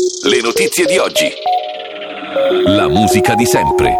Le notizie di oggi. La musica di sempre.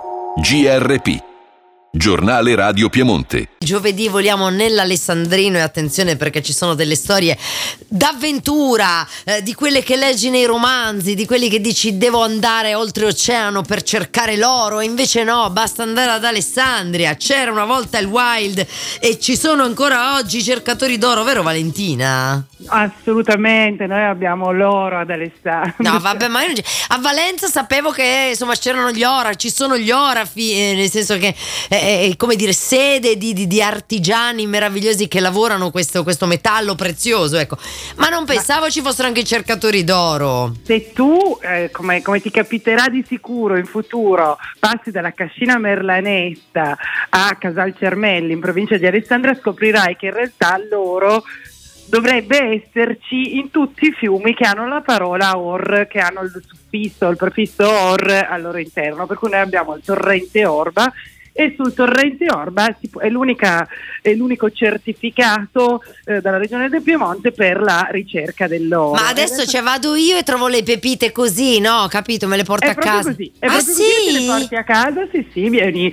GRP. Giornale Radio Piemonte. Giovedì voliamo nell'Alessandrino e attenzione perché ci sono delle storie d'avventura, di quelle che leggi nei romanzi, di quelli che dici devo andare oltreoceano per cercare l'oro e invece no, basta andare ad Alessandria. C'era una volta il Wild e ci sono ancora oggi i cercatori d'oro, vero Valentina? Assolutamente, noi abbiamo l'oro ad Alessandria. No vabbè, ma io a Valenza sapevo che insomma c'erano gli ora, ci sono gli orafi, nel senso che è come dire sede di artigiani meravigliosi che lavorano questo metallo prezioso, ecco. Ma non pensavo ci fossero anche i cercatori d'oro. Se tu, come ti capiterà di sicuro in futuro, passi dalla Cascina Merlanetta a Casal Cermelli in provincia di Alessandria, scoprirai che in realtà l'oro dovrebbe esserci in tutti i fiumi che hanno la parola or, che hanno il prefisso or al loro interno, per cui noi abbiamo il torrente Orba e sul torrente Orba è l'unico certificato dalla regione del Piemonte per la ricerca dell'oro. Ma adesso vado io e trovo le pepite così, no? Capito? Me le porto a casa. Così. È proprio così che le porti a casa, sì, vieni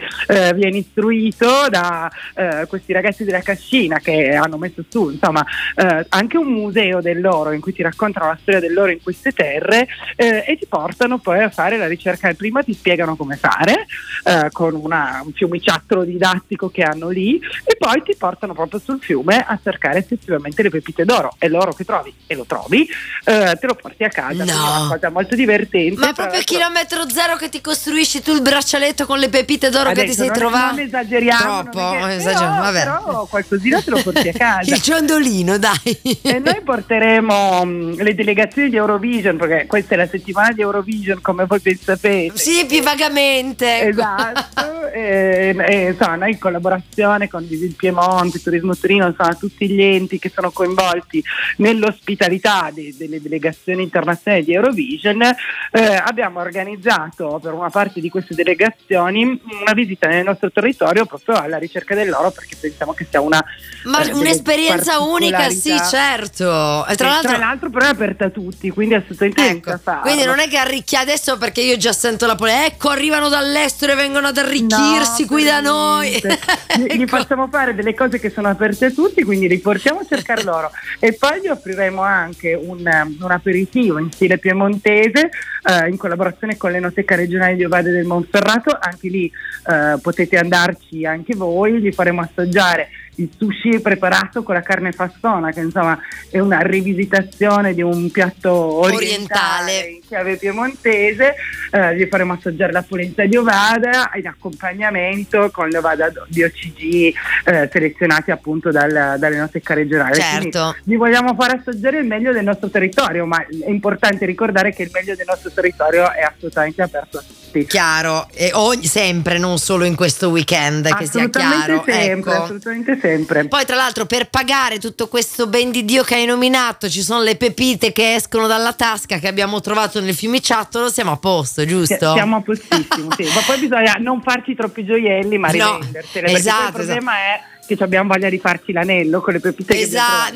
istruito da questi ragazzi della Cascina che hanno messo su, insomma, anche un museo dell'oro in cui ti raccontano la storia dell'oro in queste terre e ti portano poi a fare la ricerca. Prima ti spiegano come fare con un fiumiciattolo didattico che hanno lì e poi ti portano proprio sul fiume a cercare effettivamente le pepite d'oro, e l'oro che trovi e lo trovi te lo porti a casa. No. È una cosa molto divertente. Ma proprio chilometro zero che ti costruisci tu il braccialetto con le pepite d'oro che ti sei trovato. Non esageriamo troppo, vabbè. Però qualcosina te lo porti a casa. Il ciondolino, dai. E noi porteremo le delegazioni di Eurovision, perché questa è la settimana di Eurovision, come voi ben sapete. Sì, più vagamente. Esatto. Insomma, noi in collaborazione con Visit Piemonte, Turismo Torino, insomma tutti gli enti che sono coinvolti nell'ospitalità delle delegazioni internazionali di Eurovision, abbiamo organizzato per una parte di queste delegazioni una visita nel nostro territorio proprio alla ricerca dell'oro, perché pensiamo che sia un'esperienza unica, sì, certo. E tra l'altro però è aperta a tutti, quindi assolutamente farlo. Quindi non è che arricchia adesso, perché io già sento la ecco arrivano dall'estero e vengono ad arricchersi qui da noi. Gli facciamo fare delle cose che sono aperte a tutti, quindi li portiamo a cercare l'oro e poi gli offriremo anche un aperitivo in stile piemontese in collaborazione con l'Enoteca regionale di Ovadia del Monferrato. Anche lì potete andarci anche voi, gli faremo assaggiare il sushi preparato con la carne fassona, che insomma è una rivisitazione di un piatto orientale in chiave piemontese. Gli faremo assaggiare la polenta di Ovadia in accompagnamento con le Ovadia di OCG selezionati appunto dall'Enoteca regionale. Certo. Quindi gli vogliamo far assaggiare il meglio del nostro territorio, ma è importante ricordare che il meglio del nostro territorio è assolutamente aperto a tutti. Chiaro, e sempre, non solo in questo weekend, che sia chiaro. Sempre, ecco. Assolutamente sempre. Poi tra l'altro per pagare tutto questo ben di Dio che hai nominato ci sono le pepite che escono dalla tasca che abbiamo trovato nel fiumiciattolo, siamo a posto, giusto? Siamo a postissimo, sì. Ma poi bisogna non farci troppi gioielli, ma rivendersene. Esatto, il problema è che abbiamo voglia di farci l'anello con le pepite. Esatto,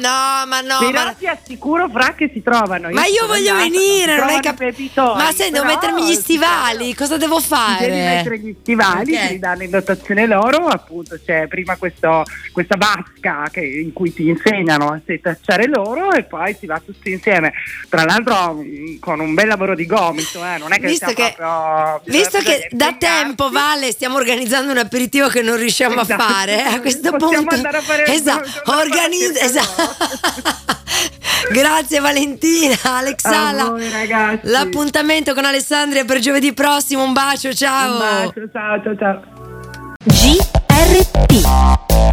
però ti assicuro, Fra, che si trovano. Ma io voglio venire, non hai capito? Ma se devo mettermi gli stivali, cosa devo fare? Devi mettere gli stivali, ti danno in dotazione loro, appunto c'è prima questa vasca in cui ti insegnano a setacciare l'oro e poi si va tutti insieme. Tra l'altro con un bel lavoro di gomito, non è che visto che da tempo, Vale, stiamo organizzando un aperitivo che non riusciamo a fare, a questo possiamo andare a fare Grazie Valentina, Alexala. A voi, ragazzi. L'appuntamento con Alessandria per giovedì prossimo. Un bacio, ciao. Un bacio, ciao. GRP